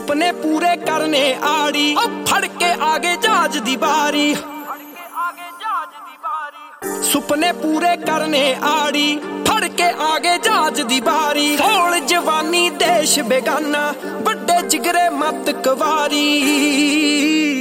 ਸੁਪਨੇ ਪੂਰੇ ਕਰਨੇ ਆੜੀ ਫੜ ਕੇ ਆਗੇ ਜਹਾਜ਼ ਦੀ ਬਾਰੀ ਸੁਪਨੇ ਪੂਰੇ ਕਰਨੇ ਆੜੀ ਫੜ ਕੇ ਆਗੇ ਜਹਾਜ਼ ਦੀ ਬਾਰੀ ਹੌਲ ਜਵਾਨੀ ਦੇਸ਼ ਬੇਗਾਨਾ ਵੱਡੇ ਜਿਗਰੇ ਮਤ ਕਵਾਰੀ